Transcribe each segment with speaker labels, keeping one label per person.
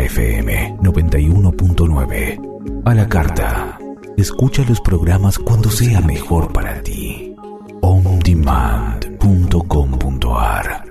Speaker 1: FM 91.9. A la carta. Escucha los programas cuando sea mejor para ti. ondemand.com.ar.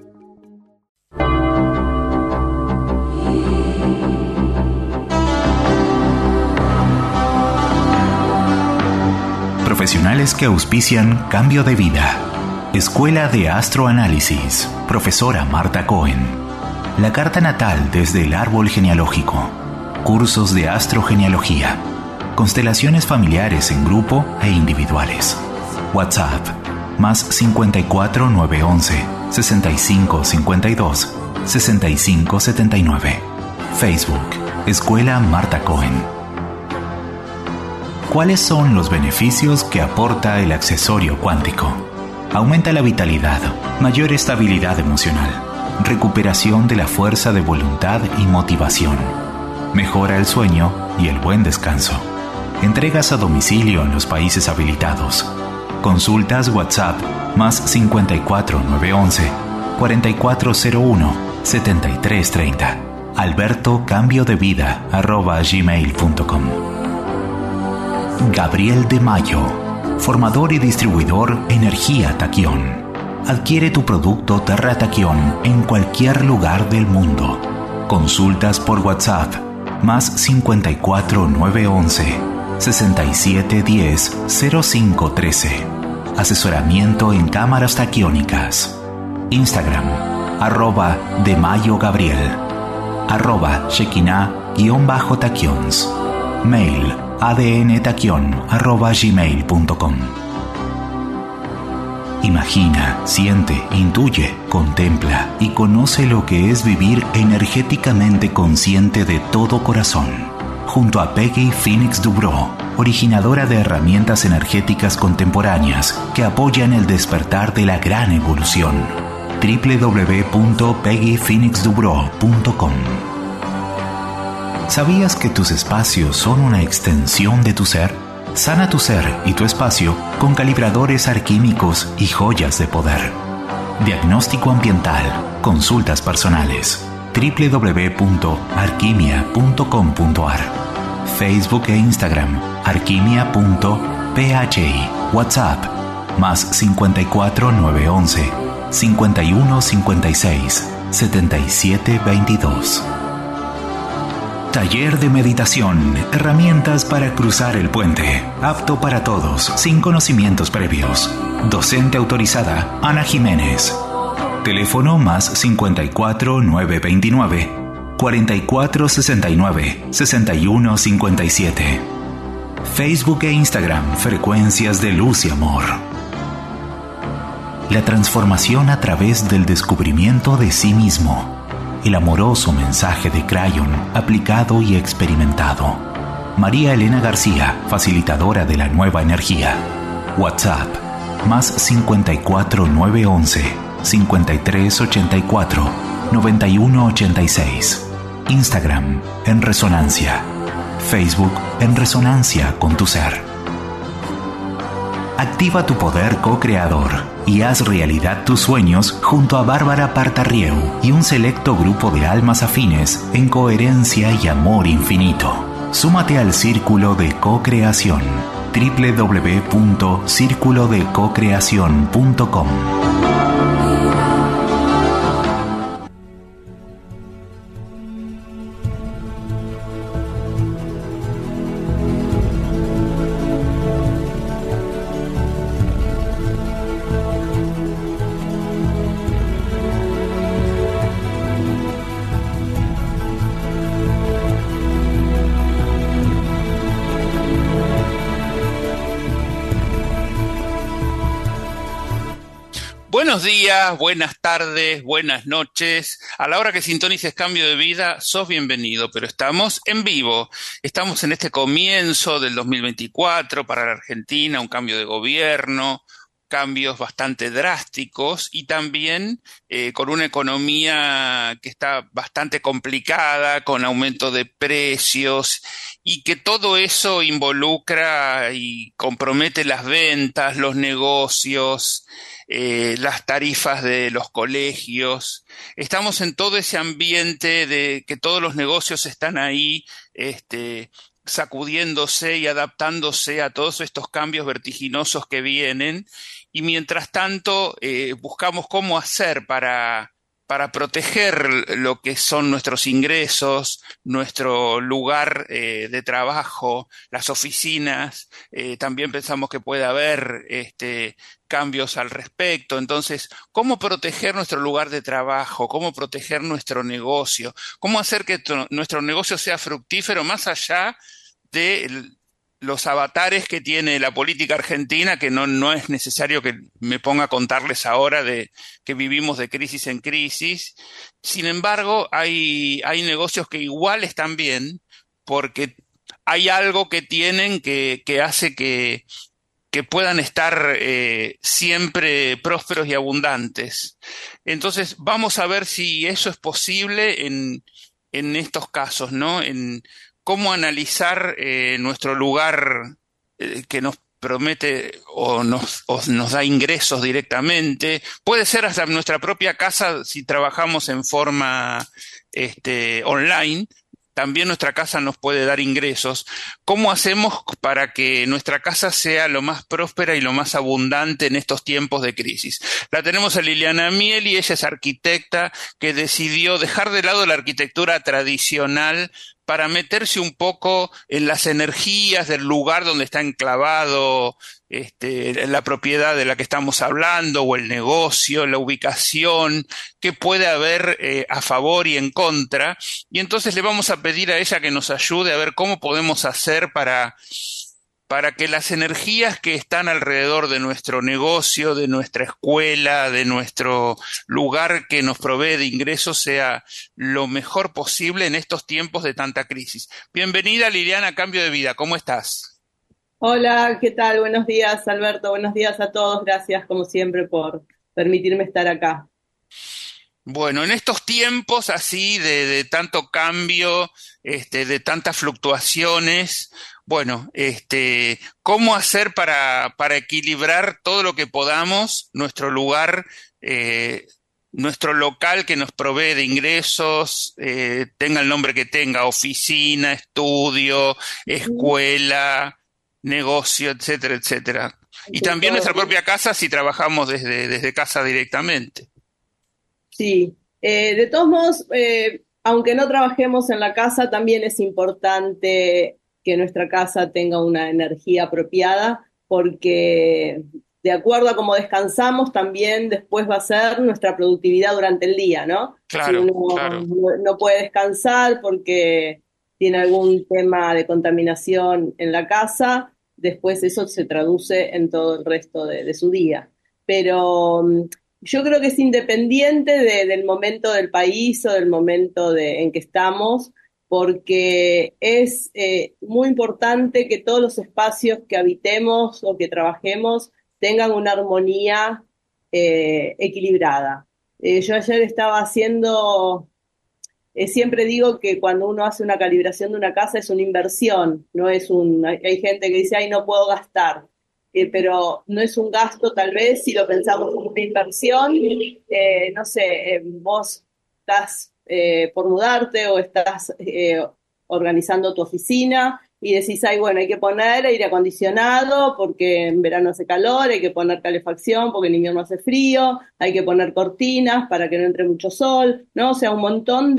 Speaker 2: Profesionales que auspician Cambio de Vida. Escuela de Astroanálisis. Profesora Marta Cohen. La carta natal desde el árbol genealógico. Cursos de astrogenealogía. Constelaciones familiares en grupo e individuales. WhatsApp más 54 911 65 52 65 79. Facebook Escuela Marta Cohen. ¿Cuáles son los beneficios que aporta el accesorio cuántico? Aumenta la vitalidad, mayor estabilidad emocional, recuperación de la fuerza de voluntad y motivación, mejora el sueño y el buen descanso. Entregas a domicilio en los países habilitados. Consultas WhatsApp más 54 911 4401 7330. albertocambiodevida@gmail.com. Gabriel de Mayo, formador y distribuidor Energía Taquión. Adquiere tu producto Terra Taquión en cualquier lugar del mundo. Consultas por WhatsApp más 54 911 6710 0513. Asesoramiento en cámaras taquiónicas. Instagram @DeMayoGabriel @Shekinah_taquions. Mail adntaquion@gmail.com. Imagina, siente, intuye, contempla y conoce lo que es vivir energéticamente consciente de todo corazón. Junto a Peggy Phoenix Dubrow, originadora de herramientas energéticas contemporáneas que apoyan el despertar de la gran evolución. www.peggyphoenixdubrow.com. ¿Sabías que tus espacios son una extensión de tu ser? Sana tu ser y tu espacio con calibradores alquímicos y joyas de poder. Diagnóstico ambiental, consultas personales. www.alquimia.com.ar. Facebook e Instagram alquimia.phi. WhatsApp más 54 911 51 56 77 22. Taller de meditación, herramientas para cruzar el puente, apto para todos, sin conocimientos previos. Docente autorizada, Ana Jiménez. Teléfono más 54 929 44 69 61 57. Facebook e Instagram, Frecuencias de Luz y Amor. La transformación a través del descubrimiento de sí mismo. El amoroso mensaje de Crayon, aplicado y experimentado. María Elena García, facilitadora de la nueva energía. WhatsApp, más 54 911 53 84 91 86. Instagram, En Resonancia. Facebook, En Resonancia con tu ser. Activa tu poder co-creador y haz realidad tus sueños junto a Bárbara Partarrieu y un selecto grupo de almas afines en coherencia y amor infinito. Súmate al Círculo de Co-Creación. www.circulodecocreacion.com.
Speaker 3: Buenos días, buenas tardes, buenas noches. A la hora que sintonices Cambio de Vida, sos bienvenido, pero estamos en vivo. Estamos en este comienzo del 2024 para la Argentina, un cambio de gobierno, cambios bastante drásticos y también con una economía que está bastante complicada, con aumento de precios y que todo eso involucra y compromete las ventas, los negocios. las tarifas de los colegios. Estamos en todo ese ambiente de que todos los negocios están ahí, sacudiéndose y adaptándose a todos estos cambios vertiginosos que vienen. Y mientras tanto, buscamos cómo hacer para proteger lo que son nuestros ingresos, nuestro lugar de trabajo, las oficinas. También pensamos que puede haber cambios al respecto. Entonces, ¿cómo proteger nuestro lugar de trabajo? ¿Cómo proteger nuestro negocio? ¿Cómo hacer que nuestro negocio sea fructífero más allá de los avatares que tiene la política argentina, que no es necesario que me ponga a contarles ahora de que vivimos de crisis en crisis? Sin embargo, hay negocios que igual están bien, porque hay algo que tienen que hace que puedan estar siempre prósperos y abundantes. Entonces, vamos a ver si eso es posible en estos casos, ¿no? En cómo analizar nuestro lugar que nos promete o nos da ingresos directamente. Puede ser hasta nuestra propia casa si trabajamos en forma online. También nuestra casa nos puede dar ingresos. ¿Cómo hacemos para que nuestra casa sea lo más próspera y lo más abundante en estos tiempos de crisis? La tenemos a Liliana Mieli, ella es arquitecta que decidió dejar de lado la arquitectura tradicional para meterse un poco en las energías del lugar donde está enclavado la propiedad de la que estamos hablando, o el negocio, la ubicación, que puede haber a favor y en contra. Y entonces le vamos a pedir a ella que nos ayude a ver cómo podemos hacer para que las energías que están alrededor de nuestro negocio, de nuestra escuela, de nuestro lugar que nos provee de ingresos sea lo mejor posible en estos tiempos de tanta crisis. Bienvenida, Liliana, a Cambio de Vida. ¿Cómo estás?
Speaker 4: Hola, ¿qué tal? Buenos días, Alberto. Buenos días a todos. Gracias, como siempre, por permitirme estar acá.
Speaker 3: Bueno, en estos tiempos así de tanto cambio, de tantas fluctuaciones, bueno, ¿cómo hacer para equilibrar todo lo que podamos, nuestro lugar, nuestro local que nos provee de ingresos, tenga el nombre que tenga, oficina, estudio, escuela, negocio, etcétera, etcétera? Y también nuestra propia casa si trabajamos desde casa directamente.
Speaker 4: Sí, de todos modos, aunque no trabajemos en la casa, también es importante que nuestra casa tenga una energía apropiada, porque de acuerdo a cómo descansamos, también después va a ser nuestra productividad durante el día, ¿no?
Speaker 3: Claro,
Speaker 4: Si uno
Speaker 3: claro.
Speaker 4: no puede descansar porque tiene algún tema de contaminación en la casa, después eso se traduce en todo el resto de su día. Pero yo creo que es independiente del momento del país o del momento en que estamos, porque es muy importante que todos los espacios que habitemos o que trabajemos tengan una armonía equilibrada. Yo ayer estaba haciendo, siempre digo que cuando uno hace una calibración de una casa es una inversión, no es hay gente que dice, ay, no puedo gastar. Pero no es un gasto tal vez si lo pensamos como una inversión. No sé, vos estás por mudarte o estás organizando tu oficina y decís, ay, bueno, hay que poner aire acondicionado porque en verano hace calor, hay que poner calefacción porque en invierno hace frío, hay que poner cortinas para que no entre mucho sol, ¿no? O sea, un montón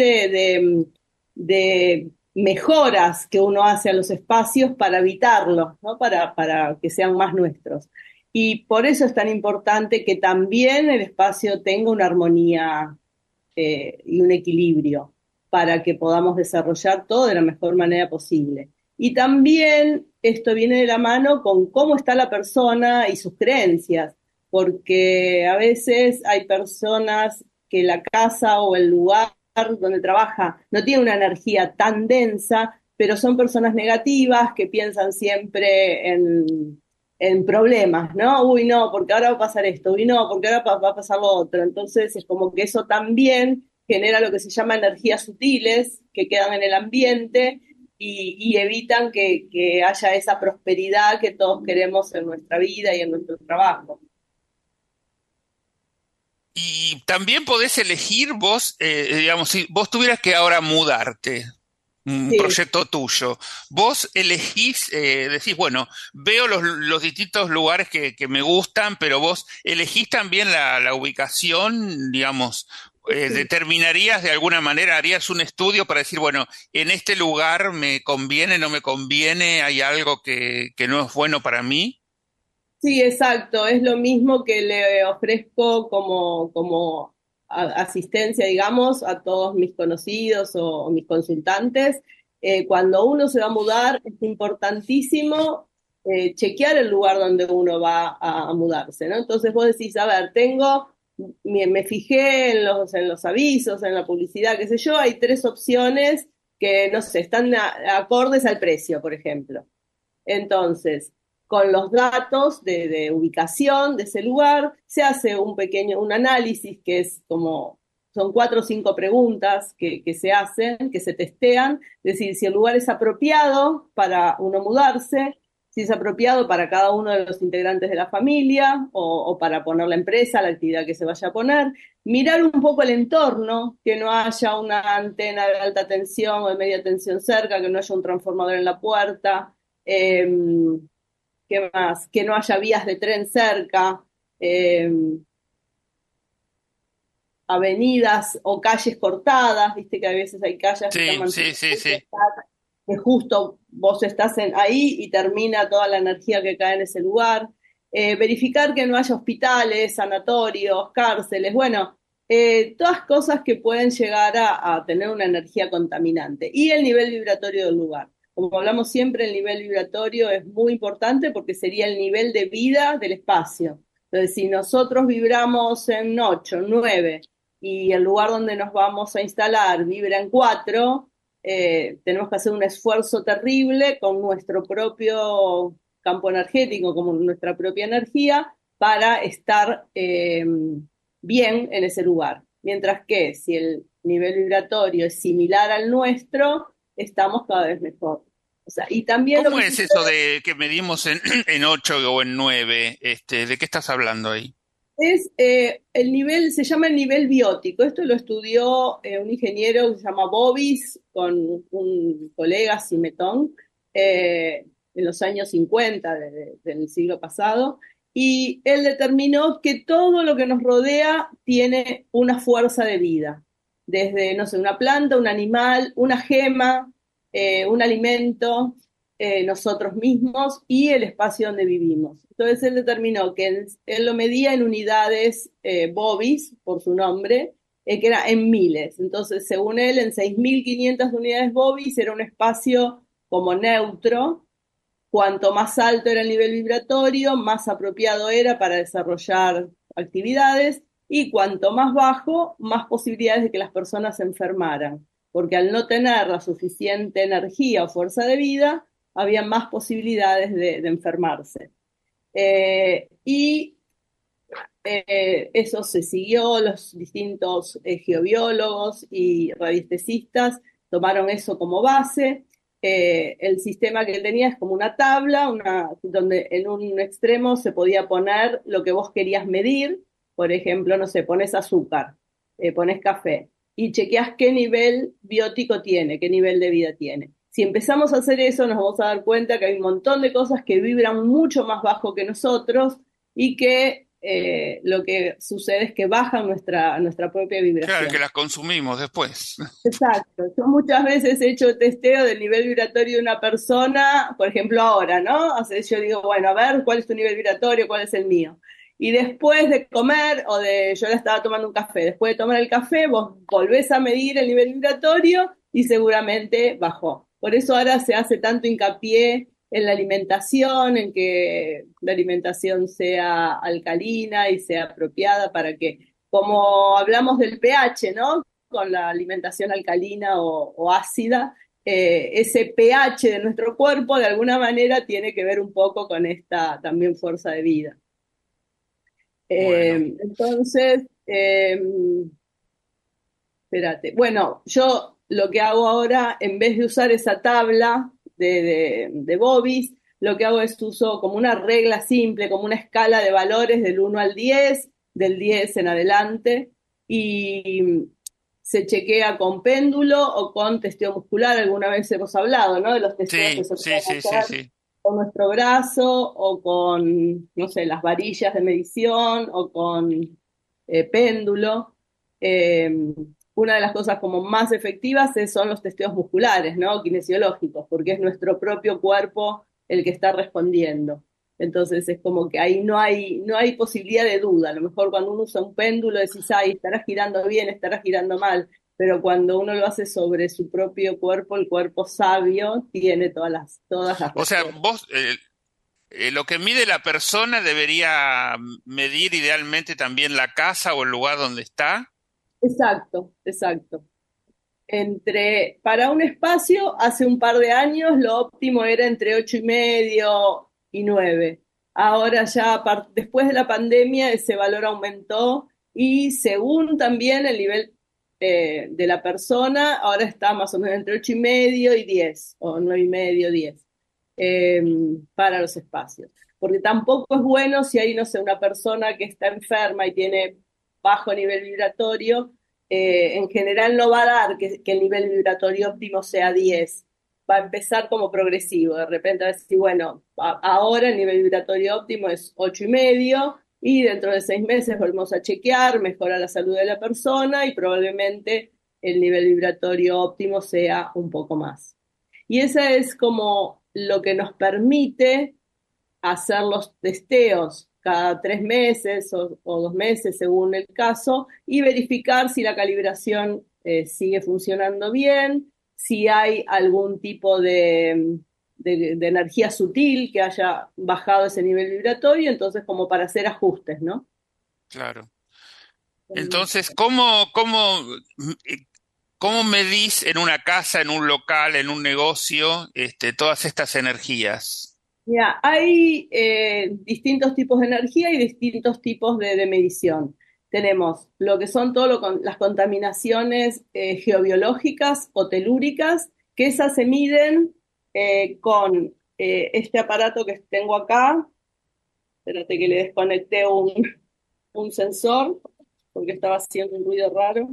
Speaker 4: de mejoras que uno hace a los espacios para habitarlos, ¿no? Para que sean más nuestros. Y por eso es tan importante que también el espacio tenga una armonía y un equilibrio para que podamos desarrollar todo de la mejor manera posible. Y también esto viene de la mano con cómo está la persona y sus creencias, porque a veces hay personas que la casa o el lugar donde trabaja no tiene una energía tan densa, pero son personas negativas que piensan siempre en problemas, ¿no? Uy, no, porque ahora va a pasar esto, uy, no, porque ahora va a pasar lo otro. Entonces es como que eso también genera lo que se llama energías sutiles que quedan en el ambiente y evitan que haya esa prosperidad que todos queremos en nuestra vida y en nuestro trabajo.
Speaker 3: Y también podés elegir vos, digamos, si vos tuvieras que ahora mudarte, un
Speaker 4: Sí,
Speaker 3: proyecto tuyo, vos elegís, decís, bueno, veo los distintos lugares que me gustan, pero vos elegís también la ubicación, digamos,
Speaker 4: sí.
Speaker 3: determinarías de alguna manera, harías un estudio para decir, bueno, en este lugar me conviene, no me conviene, hay algo que no es bueno para mí.
Speaker 4: Sí, exacto. Es lo mismo que le ofrezco como asistencia, digamos, a todos mis conocidos o mis consultantes. Cuando uno se va a mudar, es importantísimo chequear el lugar donde uno va a mudarse, ¿no? Entonces vos decís, a ver, me fijé en los avisos, en la publicidad, qué sé yo, hay tres opciones que, no sé, están acordes al precio, por ejemplo. Entonces, con los datos de ubicación de ese lugar, se hace un análisis que es como, son 4 o 5 preguntas que se hacen, que se testean, es decir, si el lugar es apropiado para uno mudarse, si es apropiado para cada uno de los integrantes de la familia o para poner la empresa, la actividad que se vaya a poner, mirar un poco el entorno, que no haya una antena de alta tensión o de media tensión cerca, que no haya un transformador en la puerta, eh, ¿qué más? Que no haya vías de tren cerca, eh, avenidas o calles cortadas, viste que a veces hay calles que están
Speaker 3: Sí, sí,
Speaker 4: mantenidas,
Speaker 3: sí, sí.
Speaker 4: que justo vos estás ahí y termina toda la energía que cae en ese lugar. Verificar que no haya hospitales, sanatorios, cárceles, bueno, todas cosas que pueden llegar a tener una energía contaminante. Y el nivel vibratorio del lugar. Como hablamos siempre, el nivel vibratorio es muy importante porque sería el nivel de vida del espacio. Entonces, si nosotros vibramos en 8, 9 y el lugar donde nos vamos a instalar vibra en 4, tenemos que hacer un esfuerzo terrible con nuestro propio campo energético, como nuestra propia energía, para estar bien en ese lugar. Mientras que si el nivel vibratorio es similar al nuestro, estamos cada vez mejor. O sea, y también lo
Speaker 3: ¿Cómo
Speaker 4: que
Speaker 3: es eso
Speaker 4: sucede
Speaker 3: de que medimos en 8 o en 9? ¿De qué estás hablando ahí?
Speaker 4: es el nivel, se llama el nivel biótico. Esto lo estudió un ingeniero que se llama Bobis con un colega, Simetón, en los años 50 del siglo pasado. Y él determinó que todo lo que nos rodea tiene una fuerza de vida. Desde, no sé, una planta, un animal, una gema, un alimento, nosotros mismos y el espacio donde vivimos. Entonces él determinó que él lo medía en unidades Bobis, por su nombre, que era en miles. Entonces, según él, en 6.500 unidades Bobis era un espacio como neutro. Cuanto más alto era el nivel vibratorio, más apropiado era para desarrollar actividades y cuanto más bajo, más posibilidades de que las personas se enfermaran, porque al no tener la suficiente energía o fuerza de vida, había más posibilidades de enfermarse. Y eso se siguió, los distintos geobiólogos y radiestesistas tomaron eso como base. El sistema que tenía es como una tabla, donde en un extremo se podía poner lo que vos querías medir. Por ejemplo, no sé, pones azúcar, pones café y chequeás qué nivel biótico tiene, qué nivel de vida tiene. Si empezamos a hacer eso, nos vamos a dar cuenta que hay un montón de cosas que vibran mucho más bajo que nosotros y que lo que sucede es que bajan nuestra propia
Speaker 3: Claro, que
Speaker 4: vibración.
Speaker 3: las consumimos después.
Speaker 4: Exacto. Yo muchas veces he hecho testeo del nivel vibratorio de una persona, por ejemplo ahora, ¿no? O sea, yo digo, bueno, a ver, ¿cuál es tu nivel vibratorio? ¿Cuál es el mío? Y después de comer, yo le estaba tomando un café, después de tomar el café, vos volvés a medir el nivel vibratorio y seguramente bajó. Por eso ahora se hace tanto hincapié en la alimentación, en que la alimentación sea alcalina y sea apropiada para que, como hablamos del pH, ¿no? Con la alimentación alcalina o ácida, ese pH de nuestro cuerpo de alguna manera tiene que ver un poco con esta también fuerza de vida.
Speaker 3: Bueno,
Speaker 4: Entonces, espérate, bueno, yo lo que hago ahora, en vez de usar esa tabla de Bobis, lo que hago es uso como una regla simple, como una escala de valores del 1 al 10, del 10 en adelante, y se chequea con péndulo o con testeo muscular. Alguna vez hemos hablado, ¿no? De los testeos que
Speaker 3: Sí,
Speaker 4: se
Speaker 3: sí,
Speaker 4: pueden
Speaker 3: sí, sí,
Speaker 4: hacer
Speaker 3: sí.
Speaker 4: con nuestro brazo o con, no sé, las varillas de medición o con péndulo. Eh, una de las cosas como más efectivas son los testeos musculares, ¿no? Kinesiológicos, porque es nuestro propio cuerpo el que está respondiendo. Entonces es como que ahí no hay posibilidad de duda. A lo mejor cuando uno usa un péndulo decís, ay, estará girando bien, estará girando mal, pero cuando uno lo hace sobre su propio cuerpo, el cuerpo sabio tiene todas las
Speaker 3: O sea,
Speaker 4: respuestas.
Speaker 3: vos, lo que mide la persona debería medir idealmente también la casa o el lugar donde está.
Speaker 4: Exacto, exacto. Para un espacio, hace un par de años, lo óptimo era entre 8,5 y 9. Ahora ya, después de la pandemia, ese valor aumentó y según también el nivel de la persona, ahora está más o menos entre 8,5 y 10, o 9,5, 10, eh, para los espacios. Porque tampoco es bueno si hay, no sé, una persona que está enferma y tiene bajo nivel vibratorio, en general no va a dar que el nivel vibratorio óptimo sea 10. Va a empezar como progresivo. De repente va a decir, bueno, ahora el nivel vibratorio óptimo es 8,5 y dentro de 6 meses volvemos a chequear, mejora la salud de la persona y probablemente el nivel vibratorio óptimo sea un poco más. Y esa es como lo que nos permite hacer los testeos cada 3 meses o 2 meses según el caso y verificar si la calibración sigue funcionando bien, si hay algún tipo de energía sutil que haya bajado ese nivel vibratorio, entonces como para hacer ajustes, ¿no?
Speaker 3: Claro. Entonces, ¿cómo medís en una casa, en un local, en un negocio, todas estas energías?
Speaker 4: Mira, hay distintos tipos de energía y distintos tipos de medición. Tenemos lo que son las contaminaciones geobiológicas o telúricas, que esas se miden con este aparato que tengo acá. Espérate que le desconecté un sensor porque estaba haciendo un ruido raro.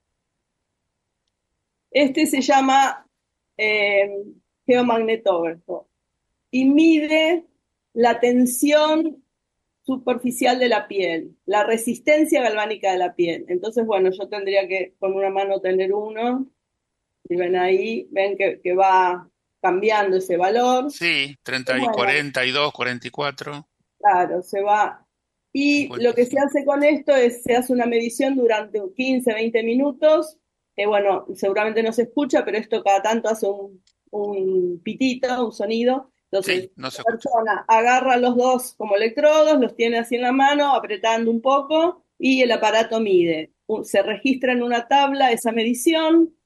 Speaker 4: Este se llama eh, geomagnetógrafo y mide la tensión superficial de la piel, la resistencia galvánica de la piel. Entonces, bueno, yo tendría que con una mano tener uno, y ven ahí, ven que va cambiando ese valor.
Speaker 3: Sí,
Speaker 4: Y
Speaker 3: 30 y
Speaker 4: bueno,
Speaker 3: 42, 44,
Speaker 4: claro, se va. Y lo que se
Speaker 3: 55.
Speaker 4: hace con esto es, se hace una medición durante 15, 20 minutos. Bueno, seguramente no se escucha, pero esto cada tanto hace un pitito, un sonido. Entonces,
Speaker 3: Sí, no se
Speaker 4: la
Speaker 3: escucha.
Speaker 4: persona agarra los dos como electrodos, los tiene así en la mano, apretando un poco, y el aparato mide. Se registra en una tabla esa medición,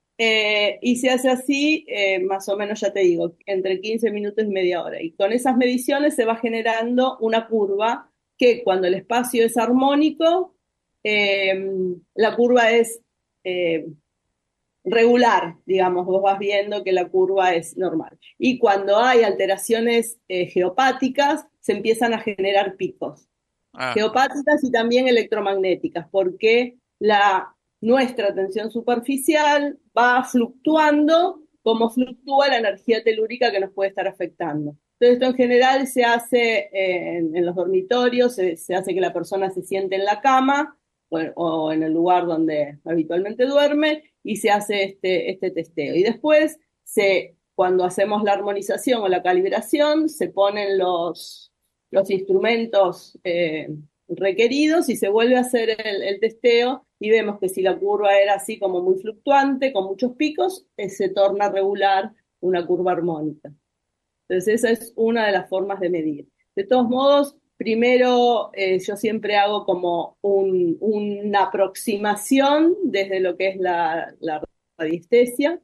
Speaker 4: y se hace así, más o menos, ya te digo, entre 15 minutos y media hora. Y con esas mediciones se va generando una curva que cuando el espacio es armónico, eh, la curva es eh, regular, digamos, vos vas viendo que la curva es normal. Y cuando hay alteraciones geopáticas, se empiezan a generar picos
Speaker 3: Ah,
Speaker 4: geopáticas y también electromagnéticas, porque nuestra tensión superficial va fluctuando como fluctúa la energía telúrica que nos puede estar afectando. Entonces, esto en general se hace en los dormitorios, se hace que la persona se siente en la cama o en el lugar donde habitualmente duerme y se hace este testeo. Y después, cuando hacemos la armonización o la calibración, se ponen los instrumentos requeridos y se vuelve a hacer el testeo y vemos que si la curva era así como muy fluctuante, con muchos picos, se torna regular una curva armónica. Entonces esa es una de las formas de medir. De todos modos, primero yo siempre hago como una aproximación desde lo que es la radiestesia,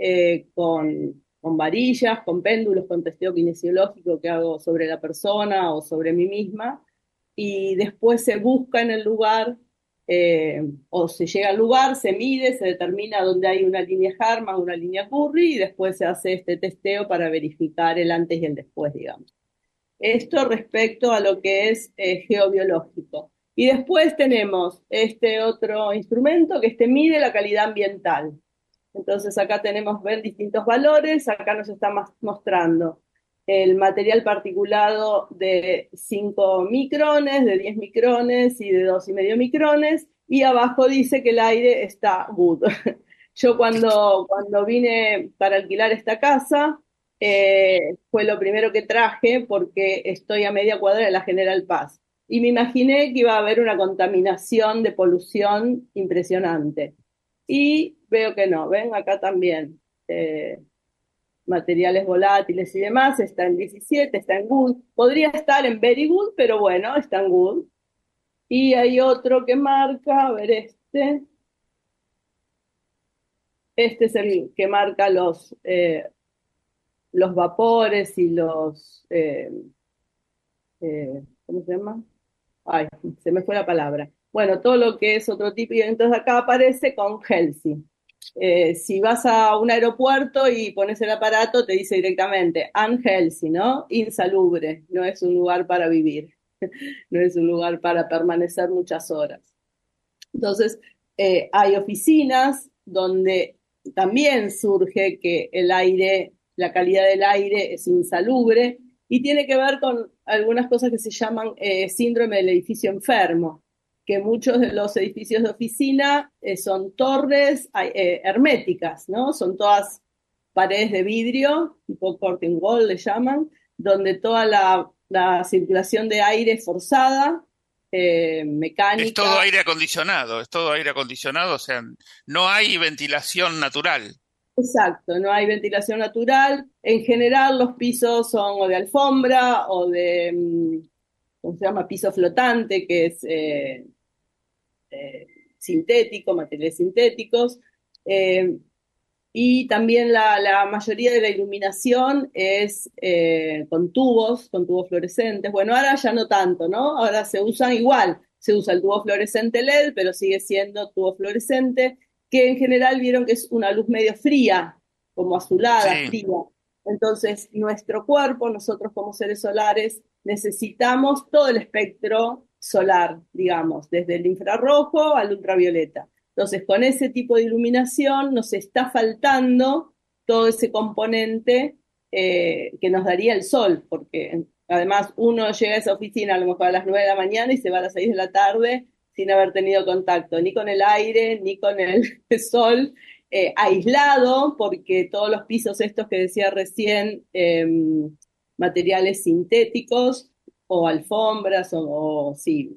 Speaker 4: con varillas, con péndulos, con testeo kinesiológico que hago sobre la persona o sobre mí misma, y después se busca en el lugar, o se llega al lugar, se mide, se determina dónde hay una línea Harman, una línea Curry, y después se hace este testeo para verificar el antes y el después, digamos. Esto respecto a lo que es geobiológico. Y después tenemos este otro instrumento que mide la calidad ambiental. Entonces acá tenemos ver distintos valores, acá nos está mostrando el material particulado de 5 micrones, de 10 micrones y de 2,5 micrones, y abajo dice que el aire está good. Yo cuando vine para alquilar esta casa, fue lo primero que traje porque estoy a media cuadra de la General Paz. Y me imaginé que iba a haber una contaminación de polución impresionante. Y veo que no, ven acá también. Materiales volátiles y demás, está en 17, está en good. Podría estar en very good, pero bueno, está en good. Y hay otro que marca, a ver este es el que marca los vapores y ¿cómo se llama? Ay, se me fue la palabra. Bueno, todo lo que es otro tipo, y entonces acá aparece con healthy. Si vas a un aeropuerto y pones el aparato, te dice directamente unhealthy, ¿no? Insalubre, no es un lugar para vivir, no es un lugar para permanecer muchas horas. Entonces, hay oficinas donde también surge que el aire, la calidad del aire es insalubre y tiene que ver con algunas cosas que se llaman síndrome del edificio enfermo, que muchos de los edificios de oficina son torres herméticas, ¿no? Son todas paredes de vidrio, tipo curtain wall le llaman, donde toda la circulación de aire es forzada,
Speaker 3: Es todo
Speaker 4: mecánica.
Speaker 3: aire acondicionado, o sea, no hay ventilación natural.
Speaker 4: Exacto, no hay ventilación natural. En general los pisos son o de alfombra o de, ¿cómo se llama? Piso flotante, que es sintético, materiales sintéticos. Eh, y también la mayoría de la iluminación es con tubos fluorescentes. Bueno, ahora ya no tanto, ¿no? Ahora se usan igual, se usa el tubo fluorescente LED, pero sigue siendo tubo fluorescente, que en general vieron que es una luz medio fría, como azulada,
Speaker 3: Sí.
Speaker 4: fría. Entonces, nuestro cuerpo, nosotros como seres solares, necesitamos todo el espectro solar, digamos, desde el infrarrojo al ultravioleta. Entonces, con ese tipo de iluminación nos está faltando todo ese componente que nos daría el sol, porque además uno llega a esa oficina a lo mejor a las 9 de la mañana y se va a las 6 de la tarde sin haber tenido contacto ni con el aire ni con el sol, aislado, porque todos los pisos estos que decía recién, materiales sintéticos o alfombras o sí,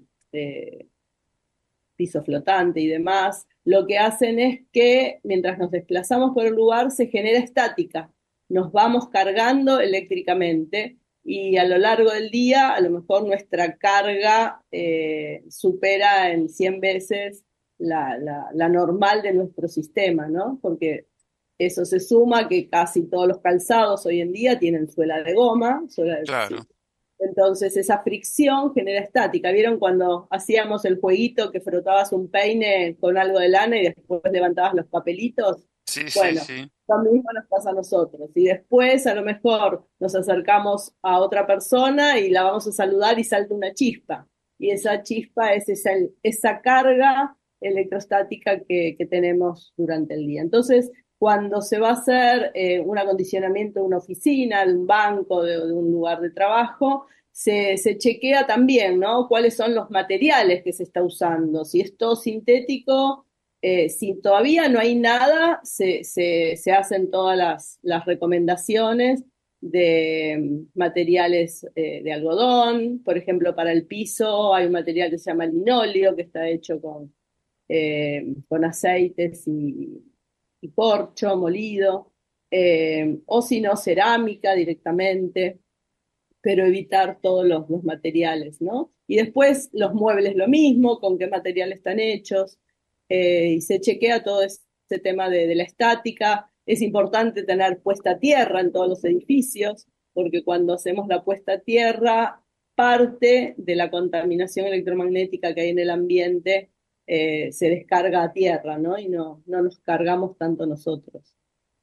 Speaker 4: piso flotante y demás, lo que hacen es que mientras nos desplazamos por el lugar se genera estática, nos vamos cargando eléctricamente y a lo largo del día a lo mejor nuestra carga supera en 100 veces la normal de nuestro sistema, ¿no? Porque eso se suma que casi todos los calzados hoy en día tienen suela de goma, sí.
Speaker 3: Claro.
Speaker 4: Entonces esa fricción genera estática. ¿Vieron cuando hacíamos el jueguito que frotabas un peine con algo de lana y después levantabas los papelitos?
Speaker 3: Sí, sí,
Speaker 4: Bueno,
Speaker 3: sí.
Speaker 4: lo mismo nos pasa a nosotros. Y después a lo mejor nos acercamos a otra persona y la vamos a saludar y salta una chispa. Y esa chispa es esa carga electrostática que tenemos durante el día. Entonces, cuando se va a hacer un acondicionamiento de una oficina, de un banco, de un lugar de trabajo, se chequea también, ¿no? Cuáles son los materiales que se está usando. Si es todo sintético, si todavía no hay nada, se hacen todas las recomendaciones de materiales de algodón. Por ejemplo, para el piso hay un material que se llama linóleo, que está hecho con aceites y corcho molido, o si no, cerámica directamente, pero evitar todos los materiales, ¿no? Y después los muebles lo mismo, con qué materiales están hechos, y se chequea todo ese tema de la estática. Es importante tener puesta a tierra en todos los edificios, porque cuando hacemos la puesta a tierra, parte de la contaminación electromagnética que hay en el ambiente se descarga a tierra, ¿no? Y no nos cargamos tanto nosotros.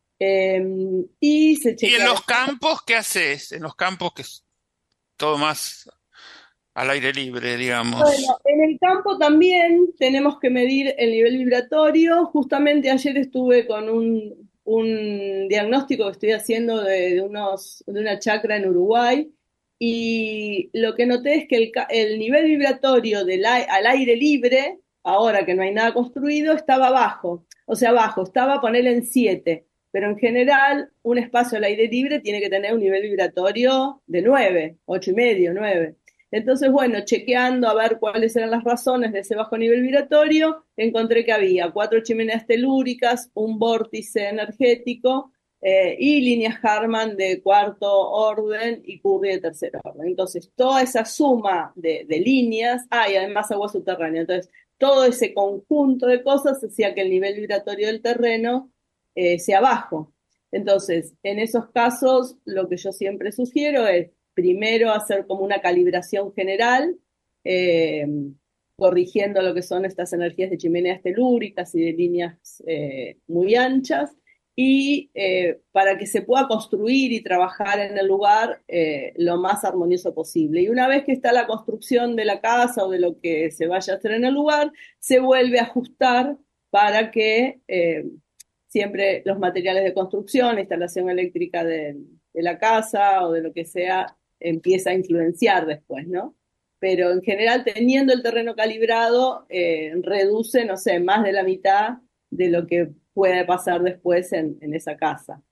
Speaker 4: Y se
Speaker 3: ¿Y en
Speaker 4: chequea
Speaker 3: los campos qué haces? En los campos que es todo más al aire libre, digamos.
Speaker 4: Bueno, en el campo también tenemos que medir el nivel vibratorio. Justamente ayer estuve con un diagnóstico que estoy haciendo de una chacra en Uruguay y lo que noté es que el nivel vibratorio al aire libre, ahora que no hay nada construido, estaba bajo. O sea, bajo, estaba ponerle en 7. Pero en general, un espacio al aire libre tiene que tener un nivel vibratorio de 9, 8,5, 9. Entonces, bueno, chequeando a ver cuáles eran las razones de ese bajo nivel vibratorio, encontré que había 4 chimeneas telúricas, un vórtice energético y líneas Harman de cuarto orden y Curry de tercer orden. Entonces, toda esa suma de líneas, y además agua subterránea. Entonces, todo ese conjunto de cosas hacía que el nivel vibratorio del terreno sea bajo. Entonces, en esos casos, lo que yo siempre sugiero es primero hacer como una calibración general, eh, corrigiendo lo que son estas energías de chimeneas telúricas y de líneas muy anchas, y para que se pueda construir y trabajar en el lugar lo más armonioso posible. Y una vez que está la construcción de la casa o de lo que se vaya a hacer en el lugar, se vuelve a ajustar para que siempre los materiales de construcción, la instalación eléctrica de la casa o de lo que sea, empieza a influenciar después, ¿no? Pero en general, teniendo el terreno calibrado, reduce, no sé, más de la mitad de lo que puede pasar después en esa casa.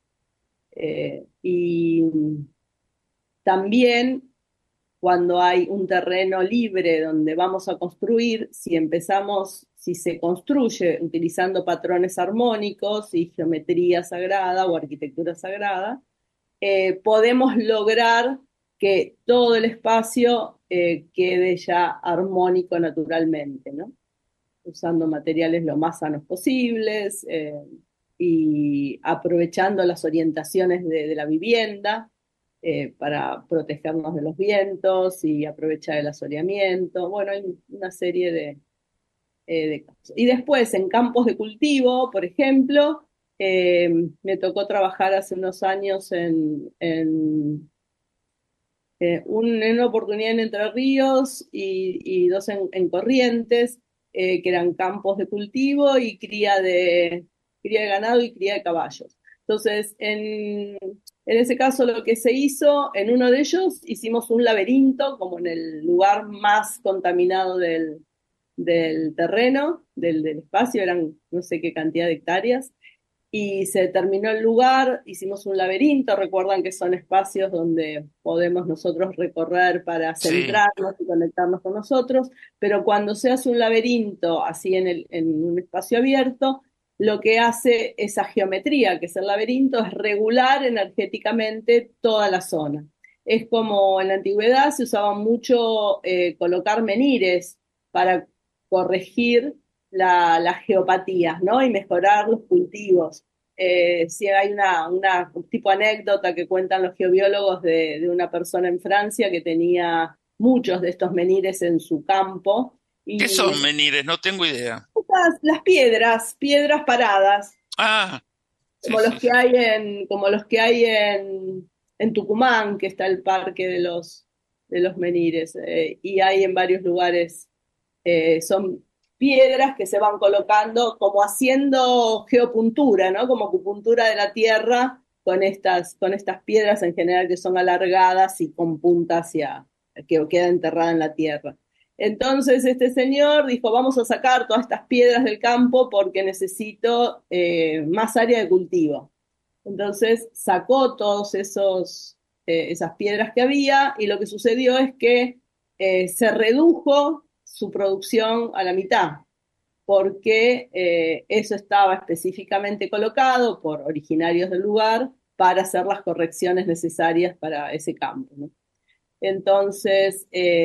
Speaker 4: Y también cuando hay un terreno libre donde vamos a construir, si se construye utilizando patrones armónicos y geometría sagrada o arquitectura sagrada, podemos lograr que todo el espacio quede ya armónico naturalmente, ¿no? Usando materiales lo más sanos posibles y aprovechando las orientaciones de la vivienda para protegernos de los vientos y aprovechar el asoleamiento. Bueno, hay una serie de cosas. Y después, en campos de cultivo, por ejemplo, me tocó trabajar hace unos años en una oportunidad en Entre Ríos y dos en Corrientes, que eran campos de cultivo y cría de ganado y cría de caballos. Entonces, en ese caso lo que se hizo, en uno de ellos hicimos un laberinto, como en el lugar más contaminado del terreno, del espacio, eran no sé qué cantidad de hectáreas, y se terminó el lugar, hicimos un laberinto, recuerdan que son espacios donde podemos nosotros recorrer para
Speaker 3: Sí.
Speaker 4: centrarnos y conectarnos con nosotros, pero cuando se hace un laberinto así en un espacio abierto, lo que hace esa geometría, que es el laberinto, es regular energéticamente toda la zona. Es como en la antigüedad se usaba mucho colocar menires para corregir las geopatías, ¿no? Y mejorar los cultivos. Si hay una tipo anécdota que cuentan los geobiólogos de una persona en Francia que tenía muchos de estos menires en su campo
Speaker 3: ¿Qué
Speaker 4: y
Speaker 3: son menires? No tengo idea.
Speaker 4: las piedras paradas,
Speaker 3: Ah, sí,
Speaker 4: como los
Speaker 3: sí,
Speaker 4: que
Speaker 3: sí.
Speaker 4: hay como los que hay en Tucumán, que está el parque de los menires, y hay en varios lugares, son piedras que se van colocando como haciendo geopuntura, ¿no? Como acupuntura de la tierra con estas piedras en general que son alargadas y con punta hacia, que queda enterrada en la tierra. Entonces este señor dijo, vamos a sacar todas estas piedras del campo porque necesito más área de cultivo. Entonces sacó todos esas piedras que había y lo que sucedió es que se redujo su producción a la mitad, porque eso estaba específicamente colocado por originarios del lugar para hacer las correcciones necesarias para ese campo, ¿no? Entonces,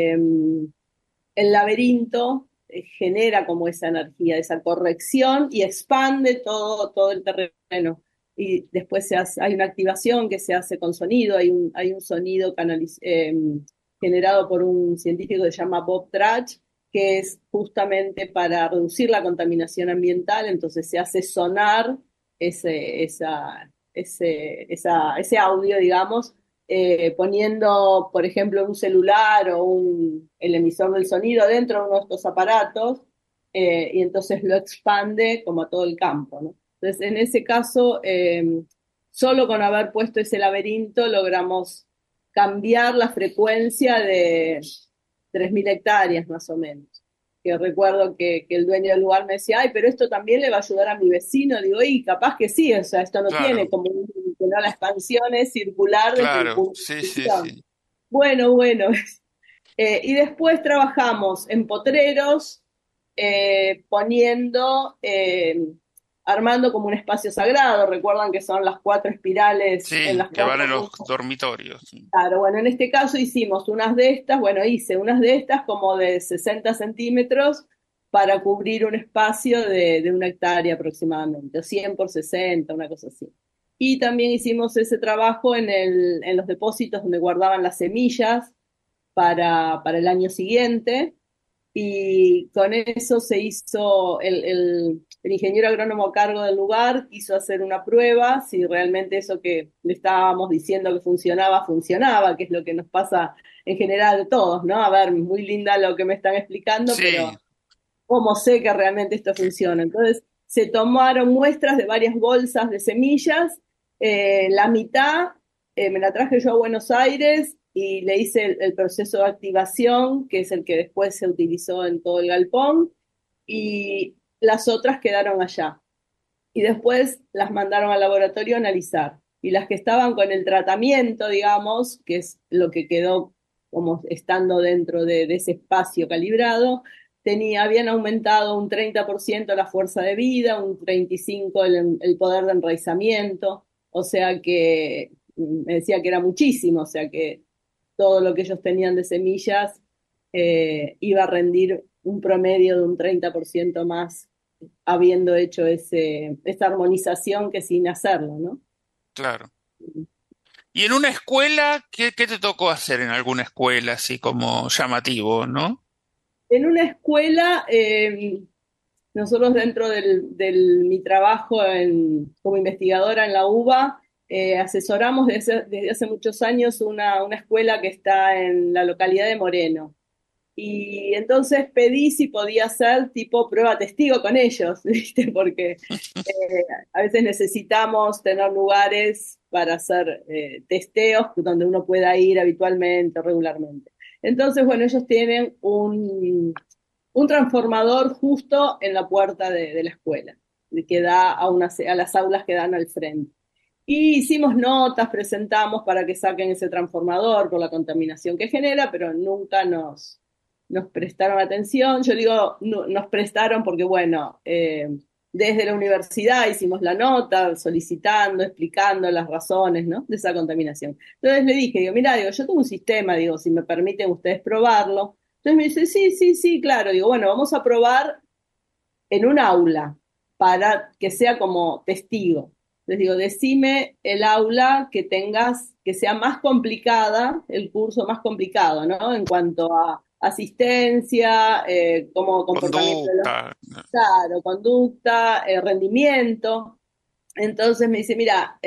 Speaker 4: el laberinto genera como esa energía, esa corrección y expande todo el terreno. Y después hay una activación que se hace con sonido, hay un sonido generado por un científico que se llama Bob Trach, que es justamente para reducir la contaminación ambiental, entonces se hace sonar ese audio, digamos, poniendo, por ejemplo, un celular o el emisor del sonido dentro de uno de estos aparatos, y entonces lo expande como a todo el campo, ¿no? Entonces, en ese caso, solo con haber puesto ese laberinto logramos cambiar la frecuencia de 3.000 hectáreas más o menos. Que recuerdo que el dueño del lugar me decía, ay, pero esto también le va a ayudar a mi vecino. Digo, y capaz que sí, o sea, esto no tiene
Speaker 3: Claro,
Speaker 4: como que no, la expansión es circular desde el
Speaker 3: claro,
Speaker 4: punto
Speaker 3: sí,
Speaker 4: de
Speaker 3: sí,
Speaker 4: visión.
Speaker 3: sí.
Speaker 4: Bueno, bueno. Y después trabajamos en potreros, poniendo, armando como un espacio sagrado. Recuerdan que son las 4 espirales en
Speaker 3: Sí,
Speaker 4: las
Speaker 3: que van en
Speaker 4: 4
Speaker 3: los
Speaker 4: puntas.
Speaker 3: dormitorios. Sí.
Speaker 4: Claro, bueno, en este caso hicimos unas de estas, bueno, hice unas de estas como de 60 centímetros para cubrir un espacio de 1 hectárea aproximadamente, o 100 por 60, una cosa así. Y también hicimos ese trabajo en los depósitos donde guardaban las semillas para el año siguiente, y con eso se hizo, el ingeniero agrónomo a cargo del lugar quiso hacer una prueba si realmente eso que le estábamos diciendo que funcionaba, funcionaba, que es lo que nos pasa en general a todos, ¿no? A ver, muy linda lo que me están explicando,
Speaker 3: Sí,
Speaker 4: pero ¿cómo sé que realmente esto funciona? Entonces, se tomaron muestras de varias bolsas de semillas, la mitad me la traje yo a Buenos Aires y le hice el proceso de activación, que es el que después se utilizó en todo el galpón, y las otras quedaron allá. Y después las mandaron al laboratorio a analizar. Y las que estaban con el tratamiento, digamos, que es lo que quedó como estando dentro de ese espacio calibrado, habían aumentado un 30% la fuerza de vida, un 35% el poder de enraizamiento, o sea que me decía que era muchísimo, o sea que todo lo que ellos tenían de semillas iba a rendir un promedio de un 30% más habiendo hecho esa armonización que sin hacerlo, ¿no?
Speaker 3: claro. Y en una escuela, ¿qué te tocó hacer en alguna escuela así como llamativo, ¿no?
Speaker 4: En una escuela, nosotros dentro mi trabajo como investigadora en la UBA, asesoramos desde hace muchos años una escuela que está en la localidad de Moreno. Y entonces pedí si podía hacer tipo prueba testigo con ellos, ¿viste? Porque a veces necesitamos tener lugares para hacer testeos donde uno pueda ir habitualmente, regularmente. Entonces, bueno, ellos tienen un transformador justo en la puerta de la escuela, que da a las aulas que dan al frente. Y hicimos notas, presentamos para que saquen ese transformador por la contaminación que genera, pero nunca nos prestaron atención. Yo digo, no, nos prestaron porque, bueno, desde la universidad hicimos la nota solicitando, explicando las razones, ¿no?, de esa contaminación. Entonces le dije, digo, mira, digo, yo tengo un sistema, digo, si me permiten ustedes probarlo. Entonces me dice, sí, sí, sí, claro. Digo, bueno, vamos a probar en un aula para que sea como testigo. Les digo, decime el aula que tengas, que sea más complicada, el curso más complicado, ¿no? En cuanto a asistencia, como comportamiento de los,
Speaker 3: Conducta.
Speaker 4: claro, conducta, rendimiento. Entonces me dice, mira,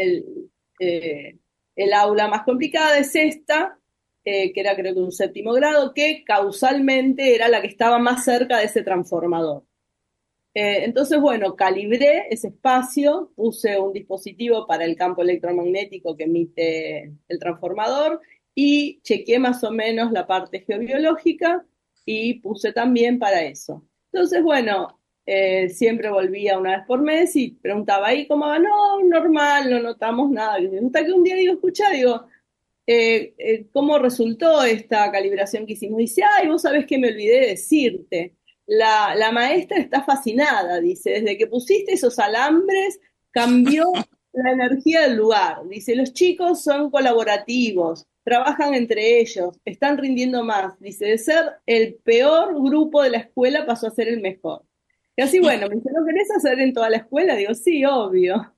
Speaker 4: el aula más complicada es esta, que era creo que un 7.º grado, que causalmente era la que estaba más cerca de ese transformador. Entonces, bueno, calibré ese espacio, puse un dispositivo para el campo electromagnético que emite el transformador y chequeé más o menos la parte geobiológica y puse también para eso. Entonces, bueno, siempre volvía una vez por mes y preguntaba ahí cómo va, no, normal, no notamos nada. Hasta que un día digo, escucha, digo, ¿cómo resultó esta calibración que hicimos? Dice, ay, vos sabés que me olvidé de decirte. La maestra está fascinada, dice, desde que pusiste esos alambres cambió la energía del lugar. Dice, los chicos son colaborativos, trabajan entre ellos, están rindiendo más. Dice, de ser el peor grupo de la escuela pasó a ser el mejor. Y así, bueno, me dice, ¿no querés hacer en toda la escuela? Digo, sí, obvio.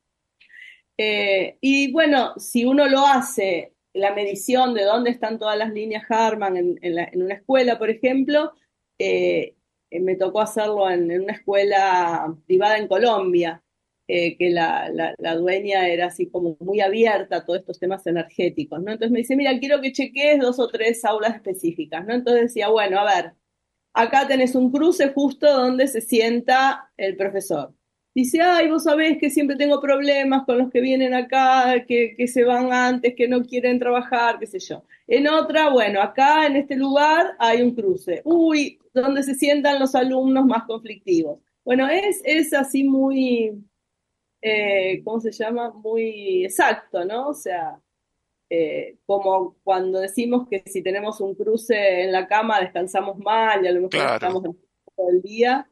Speaker 4: Y bueno, si uno lo hace, la medición de dónde están todas las líneas Harman en una escuela, por ejemplo, me tocó hacerlo en una escuela privada en Colombia. que la dueña era así como muy abierta a todos estos temas energéticos, ¿no? Entonces me dice, mira, quiero que chequees 2 o 3 aulas específicas, ¿no? Entonces decía, bueno, a ver, acá tenés un cruce justo donde se sienta el profesor. Dice, ay, vos sabés que siempre tengo problemas con los que vienen acá, que se van antes, que no quieren trabajar, qué sé yo. En otra, bueno, acá en este lugar hay un cruce. Uy, donde se sientan los alumnos más conflictivos. Bueno, es así muy, ¿cómo se llama? Muy exacto, ¿no? O sea, como cuando decimos que si tenemos un cruce en la cama descansamos mal y a lo mejor
Speaker 3: Claro.
Speaker 4: estamos todo el día,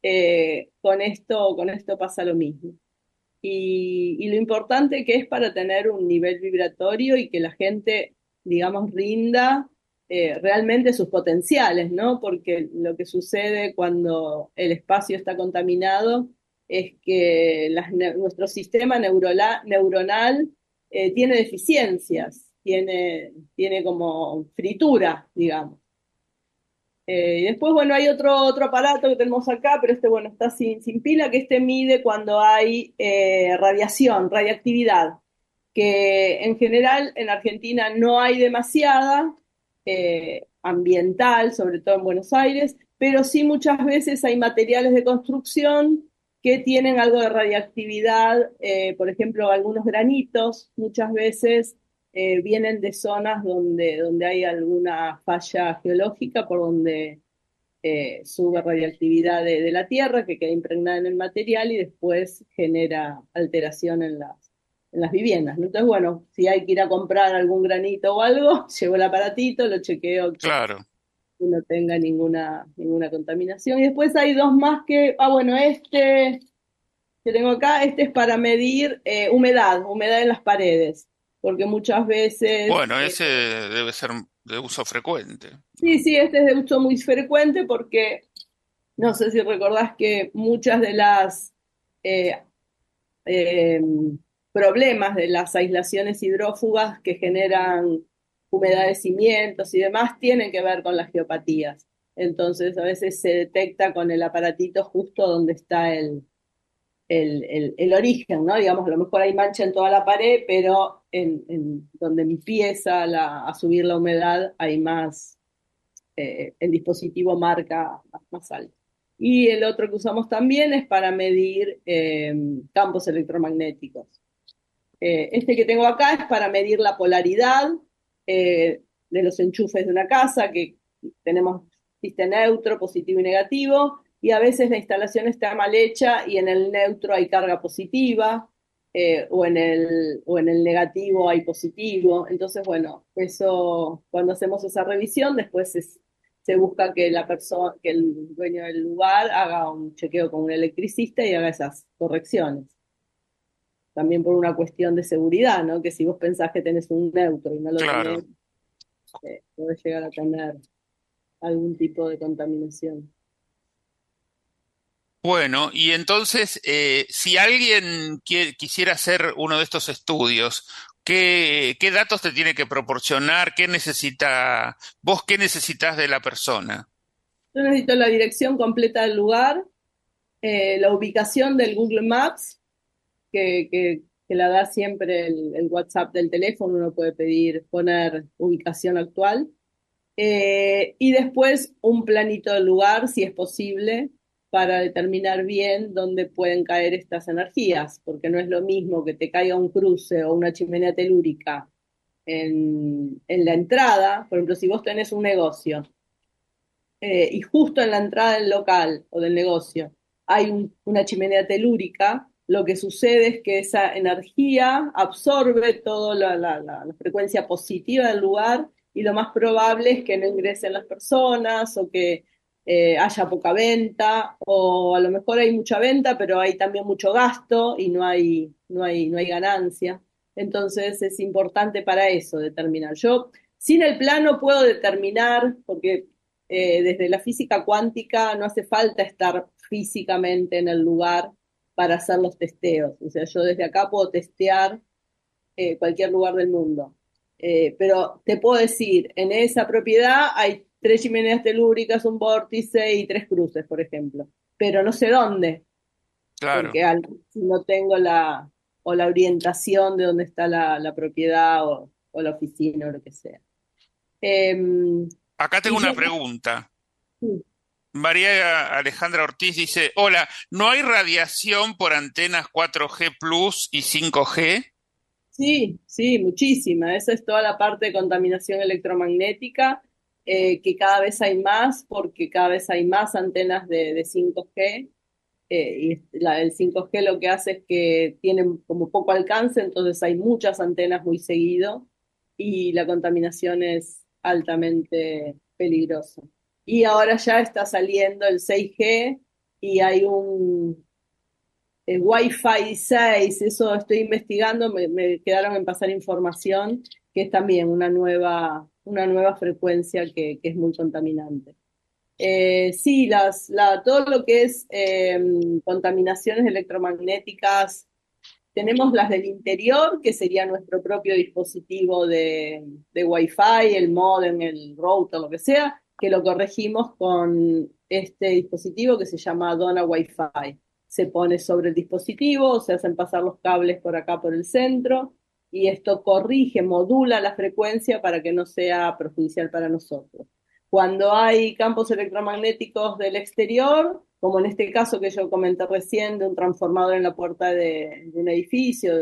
Speaker 4: con esto pasa lo mismo. Y lo importante que es para tener un nivel vibratorio y que la gente, digamos, rinda realmente sus potenciales, ¿no? Porque lo que sucede cuando el espacio está contaminado es que nuestro sistema neuronal tiene deficiencias, tiene como fritura, digamos. Y después, bueno, hay otro aparato que tenemos acá, pero este, bueno, está sin pila, que este mide cuando hay radiactividad, que en general en Argentina no hay demasiada ambiental, sobre todo en Buenos Aires, pero sí muchas veces hay materiales de construcción que tienen algo de radiactividad, por ejemplo, algunos granitos, muchas veces vienen de zonas donde hay alguna falla geológica por donde sube radiactividad de la tierra que queda impregnada en el material y después genera alteración en las viviendas, ¿no? Entonces, bueno, si hay que ir a comprar algún granito o algo, llevo el aparatito, lo chequeo
Speaker 3: Claro.
Speaker 4: que no tenga ninguna contaminación. Y después hay 2 más bueno, este que tengo acá, este es para medir humedad en las paredes, porque muchas veces,
Speaker 3: Bueno, ese debe ser de uso frecuente.
Speaker 4: sí, sí, este es de uso muy frecuente porque no sé si recordás que muchas de las eh, eh, problemas de las aislaciones hidrófugas que generan humedad de cimientos y demás tienen que ver con las geopatías. Entonces, a veces se detecta con el aparatito justo donde está el origen, ¿no? Digamos, a lo mejor hay mancha en toda la pared, pero en donde empieza a subir la humedad hay más, el dispositivo marca más alto. Y el otro que usamos también es para medir campos electromagnéticos. Este que tengo acá es para medir la polaridad de los enchufes de una casa, que tenemos existe neutro, positivo y negativo, y a veces la instalación está mal hecha y en el neutro hay carga positiva, o en el negativo hay positivo. Entonces, bueno, eso cuando hacemos esa revisión, después se busca que la persona, que el dueño del lugar haga un chequeo con un electricista y haga esas correcciones. También por una cuestión de seguridad, ¿no? Que si vos pensás que tenés un neutro y no lo
Speaker 3: Claro.
Speaker 4: tenés, podés llegar a tener algún tipo de contaminación.
Speaker 3: Bueno, y entonces, si alguien quisiera hacer uno de estos estudios, ¿qué datos te tiene que proporcionar? ¿Qué necesita, vos qué necesitas de la persona?
Speaker 4: Yo necesito la dirección completa del lugar, la ubicación del Google Maps, que la da siempre el WhatsApp del teléfono, uno puede poner ubicación actual, y después un planito del lugar, si es posible, para determinar bien dónde pueden caer estas energías, porque no es lo mismo que te caiga un cruce o una chimenea telúrica en la entrada. Por ejemplo, si vos tenés un negocio y justo en la entrada del local o del negocio hay una chimenea telúrica, lo que sucede es que esa energía absorbe toda la frecuencia positiva del lugar y lo más probable es que no ingresen las personas o que haya poca venta, o a lo mejor hay mucha venta, pero hay también mucho gasto y no hay ganancia. Entonces es importante para eso determinar. Yo sin el plano puedo determinar, porque desde la física cuántica no hace falta estar físicamente en el lugar para hacer los testeos. O sea, yo desde acá puedo testear cualquier lugar del mundo. Pero te puedo decir, en esa propiedad hay 3 chimeneas telúricas, un vórtice y 3 cruces, por ejemplo. Pero no sé dónde.
Speaker 3: claro.
Speaker 4: porque si no tengo o la orientación de dónde está la propiedad o la oficina o lo que sea.
Speaker 3: Acá tengo
Speaker 4: Y
Speaker 3: una
Speaker 4: yo,
Speaker 3: pregunta.
Speaker 4: sí,
Speaker 3: María Alejandra Ortiz dice, hola, ¿no hay radiación por antenas 4G Plus y 5G?
Speaker 4: sí, sí, muchísima. Esa es toda la parte de contaminación electromagnética, que cada vez hay más porque cada vez hay más antenas de 5G. El 5G lo que hace es que tienen como poco alcance, entonces hay muchas antenas muy seguido y la contaminación es altamente peligrosa. Y ahora ya está saliendo el 6G y hay un Wi-Fi 6, eso estoy investigando, me quedaron en pasar información, que es también una nueva frecuencia que es muy contaminante. Sí, todo lo que es contaminaciones electromagnéticas, tenemos las del interior, que sería nuestro propio dispositivo de Wi-Fi, el modem, el router, lo que sea, que lo corregimos con este dispositivo que se llama Dona Wi-Fi. Se pone sobre el dispositivo, se hacen pasar los cables por acá por el centro y esto corrige, modula la frecuencia para que no sea perjudicial para nosotros. Cuando hay campos electromagnéticos del exterior, como en este caso que yo comenté recién, de un transformador en la puerta de un edificio,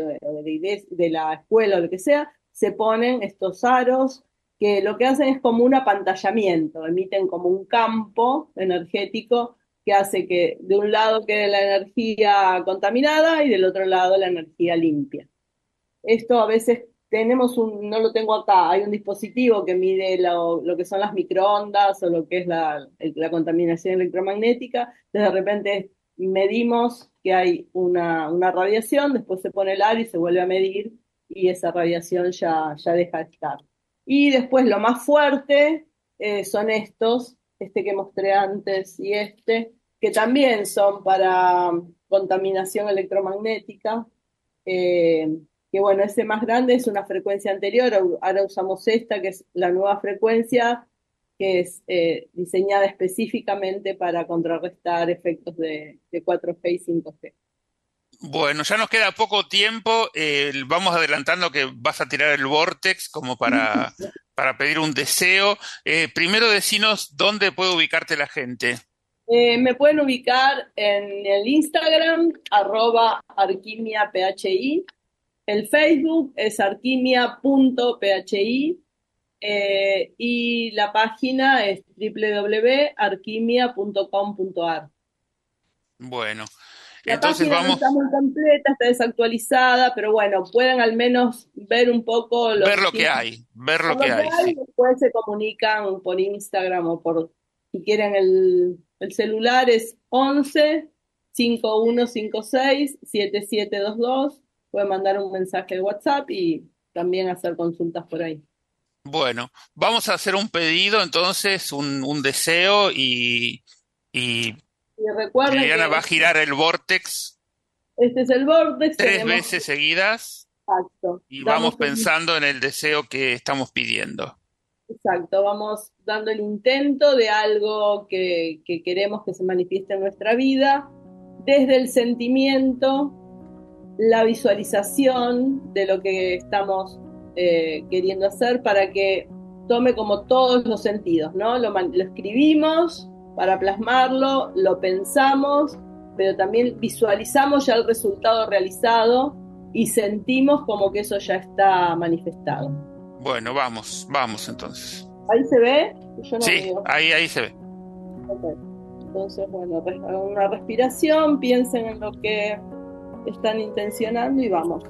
Speaker 4: de la escuela o lo que sea, se ponen estos aros que lo que hacen es como un apantallamiento, emiten como un campo energético que hace que de un lado quede la energía contaminada y del otro lado la energía limpia. Esto a veces no lo tengo acá, hay un dispositivo que mide lo que son las microondas o lo que es la contaminación electromagnética. Entonces de repente medimos que hay una radiación, después se pone el aro y se vuelve a medir y esa radiación ya deja de estar. Y después lo más fuerte son este que mostré antes y que también son para contaminación electromagnética. Eh, que bueno, ese más grande es una frecuencia anterior, ahora usamos esta, que es la nueva frecuencia, que es diseñada específicamente para contrarrestar efectos de 4G y 5G.
Speaker 3: Bueno, ya nos queda poco tiempo. Vamos adelantando que vas a tirar el Vortex como para pedir un deseo. Primero decinos dónde puede ubicarte la gente.
Speaker 4: Me pueden ubicar en el Instagram, @arquimiaphi. El Facebook es arquimia.phi. Y la página es www.arquimia.com.ar.
Speaker 3: Bueno,
Speaker 4: La
Speaker 3: entonces
Speaker 4: página no
Speaker 3: vamos
Speaker 4: está muy completa, está desactualizada, pero bueno, pueden al menos ver un poco
Speaker 3: a
Speaker 4: los
Speaker 3: ver lo que
Speaker 4: distintos
Speaker 3: hay, ver lo
Speaker 4: por
Speaker 3: que
Speaker 4: lo que
Speaker 3: hay,
Speaker 4: hay,
Speaker 3: sí.
Speaker 4: después se comunican por Instagram o si quieren el celular es 11 5156 7722. Pueden mandar un mensaje de WhatsApp y también hacer consultas por ahí.
Speaker 3: Bueno, vamos a hacer un pedido, entonces, un deseo y
Speaker 4: Y recuerden
Speaker 3: Liliana
Speaker 4: que
Speaker 3: va a girar el Vortex
Speaker 4: este es el Vortex,
Speaker 3: 3 veces seguidas
Speaker 4: exacto,
Speaker 3: y vamos pensando en el deseo que estamos pidiendo.
Speaker 4: exacto, vamos dando el intento de algo que queremos que se manifieste en nuestra vida, desde el sentimiento, la visualización de lo que estamos queriendo hacer para que tome como todos los sentidos, ¿no? Lo escribimos para plasmarlo, lo pensamos, pero también visualizamos ya el resultado realizado y sentimos como que eso ya está manifestado.
Speaker 3: Bueno, vamos entonces.
Speaker 4: ¿Ahí se ve? Yo no
Speaker 3: Sí,
Speaker 4: veo.
Speaker 3: ahí se ve.
Speaker 4: Okay. Entonces, bueno, hagan una respiración, piensen en lo que están intencionando y vamos.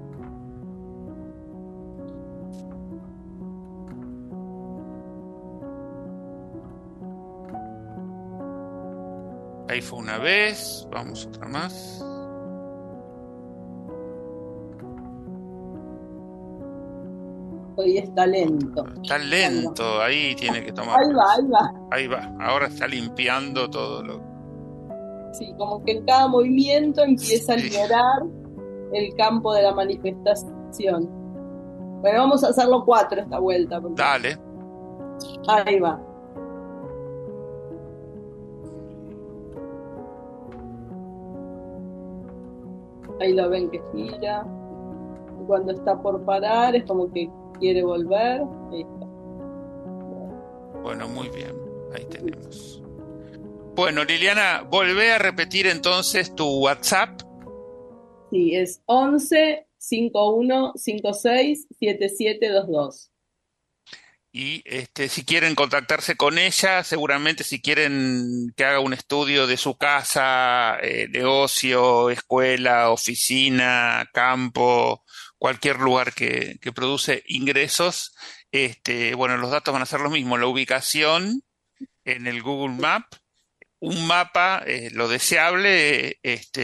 Speaker 3: Ahí fue una vez, vamos otra más.
Speaker 4: Hoy está lento.
Speaker 3: Está lento, ahí tiene que tomar.
Speaker 4: Ahí va, ahí va.
Speaker 3: Ahí va, ahora está limpiando todo lo.
Speaker 4: Sí, como que en cada movimiento empieza a
Speaker 3: Sí.
Speaker 4: liberar el campo de la manifestación. Bueno, vamos a hacerlo 4 esta vuelta.
Speaker 3: Dale.
Speaker 4: Ahí va. Ahí lo ven que gira. Cuando está por parar es como que quiere volver. Ahí está.
Speaker 3: Bueno, muy bien. Ahí tenemos. Bueno, Liliana, volvé a repetir entonces tu WhatsApp.
Speaker 4: Sí, es 11 51 56 7722.
Speaker 3: Y si quieren contactarse con ella, seguramente si quieren que haga un estudio de su casa, negocio, escuela, oficina, campo, cualquier lugar que produce ingresos, bueno, los datos van a ser los mismos. La ubicación en el Google Map, un mapa, lo deseable,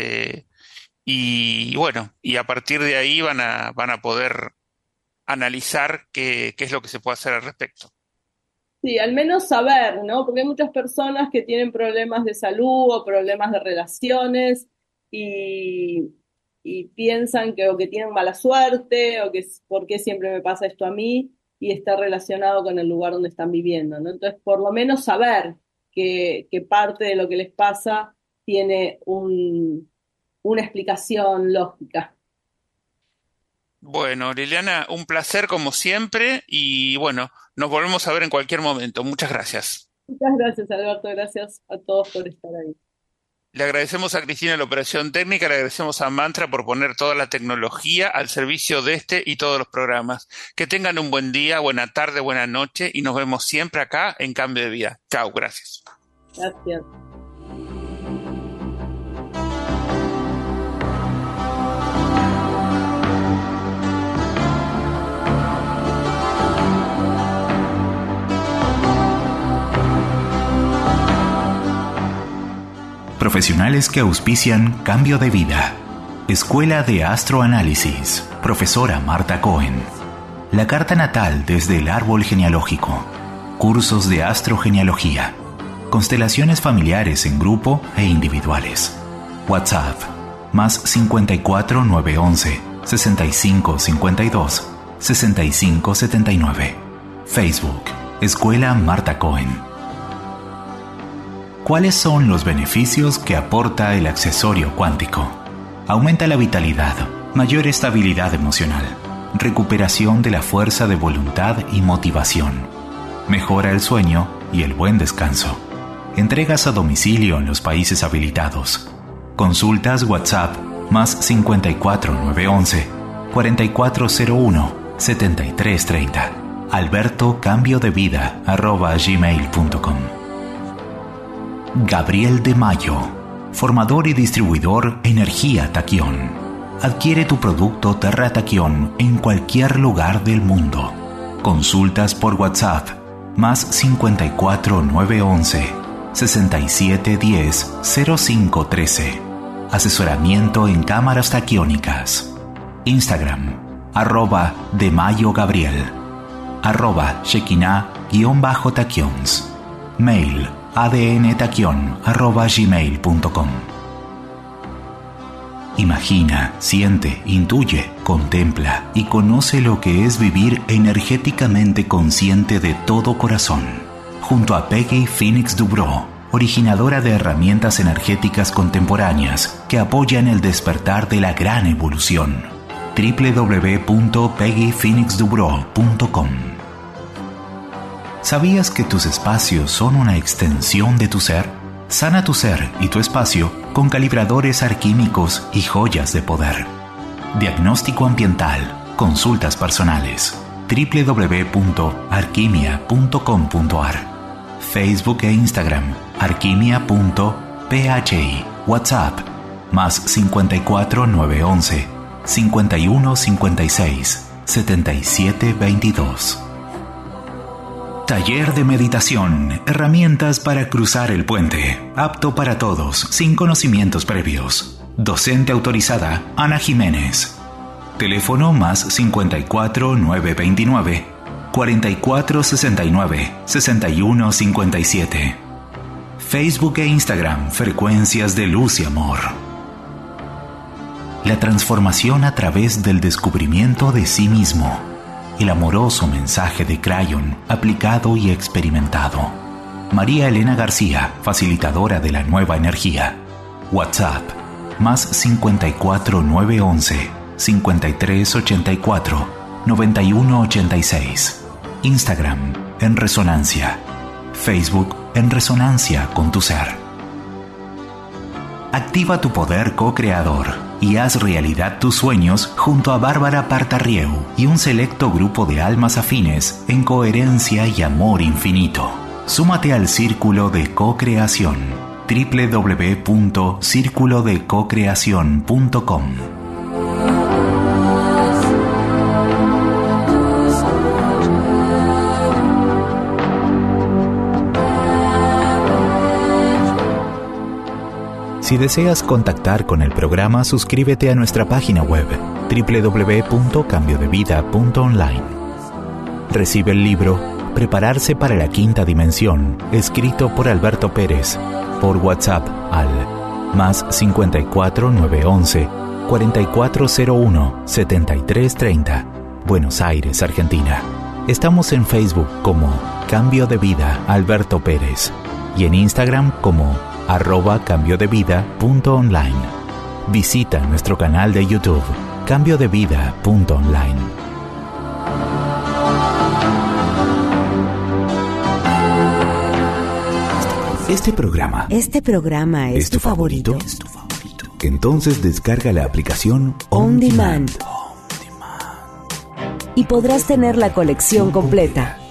Speaker 3: y bueno, y a partir de ahí van a poder analizar qué es lo que se puede hacer al respecto.
Speaker 4: Sí, al menos saber, ¿no? Porque hay muchas personas que tienen problemas de salud o problemas de relaciones y piensan que o que tienen mala suerte o que por qué siempre me pasa esto a mí y está relacionado con el lugar donde están viviendo, ¿no? Entonces, por lo menos saber que parte de lo que les pasa tiene una explicación lógica.
Speaker 3: Bueno, Liliana, un placer como siempre y bueno, nos volvemos a ver en cualquier momento. Muchas gracias.
Speaker 4: Muchas gracias, Alberto. Gracias a todos por estar ahí.
Speaker 3: Le agradecemos a Cristina la operación técnica, le agradecemos a Mantra por poner toda la tecnología al servicio de este y todos los programas. Que tengan un buen día, buena tarde, buena noche y nos vemos siempre acá en Cambio de Vida. Chao, gracias.
Speaker 4: Gracias.
Speaker 2: Profesionales que auspician Cambio de Vida. Escuela de Astroanálisis. Profesora Marta Cohen. La carta natal desde el árbol genealógico. Cursos de astrogenealogía. Constelaciones familiares en grupo e individuales. WhatsApp. Más 54 911 65 52 65 79. Facebook. Escuela Marta Cohen. ¿Cuáles son los beneficios que aporta el accesorio cuántico? Aumenta la vitalidad, mayor estabilidad emocional, recuperación de la fuerza de voluntad y motivación, mejora el sueño y el buen descanso, entregas a domicilio en los países habilitados, consultas WhatsApp más 54 911 4401 7330, albertocambiodevida@gmail.com. Gabriel de Mayo, formador y distribuidor Energía Taquión. Adquiere tu producto Terra Taquión en cualquier lugar del mundo. Consultas por WhatsApp más 54 911 6710 0513. Asesoramiento en cámaras taquiónicas. Instagram @DeMayoGabriel @Shekinah_taquions. Mail adntaquion@gmail.com. Imagina, siente, intuye, contempla y conoce lo que es vivir energéticamente consciente de todo corazón. Junto a Peggy Phoenix Dubrow, originadora de herramientas energéticas contemporáneas que apoyan el despertar de la gran evolución. www.peggyphoenixdubrow.com. ¿Sabías que tus espacios son una extensión de tu ser? Sana tu ser y tu espacio con calibradores alquímicos y joyas de poder. Diagnóstico ambiental, consultas personales. www.alquimia.com.ar. Facebook e Instagram alquimia.phi. WhatsApp más 54 911 51 56 77 22. Taller de meditación, herramientas para cruzar el puente, apto para todos, sin conocimientos previos. Docente autorizada, Ana Jiménez. Teléfono más 54 929 44 69 61 57. Facebook e Instagram, Frecuencias de Luz y Amor. La transformación a través del descubrimiento de sí mismo. El amoroso mensaje de Crayon, aplicado y experimentado. María Elena García, facilitadora de la nueva energía. WhatsApp, Más 54 911 5384 9186. Instagram en Resonancia. Facebook en Resonancia con tu ser. Activa tu poder co-creador y haz realidad tus sueños junto a Bárbara Partarrieu y un selecto grupo de almas afines en coherencia y amor infinito. Súmate al Círculo de Co-Creación. www.circulodecocreacion.com.
Speaker 1: Si deseas contactar con el programa, suscríbete a nuestra página web www.cambiodevida.online. Recibe el libro Prepararse para la Quinta Dimensión, escrito por Alberto Pérez, por WhatsApp al más 54 911 4401 7330, Buenos Aires, Argentina. Estamos en Facebook como Cambio de Vida Alberto Pérez y en Instagram como @cambiodevida.online. Visita nuestro canal de YouTube cambiodevida.online.
Speaker 2: Este programa
Speaker 1: ¿Es tu favorito? Entonces descarga la aplicación On Demand
Speaker 5: y podrás tener la colección completa.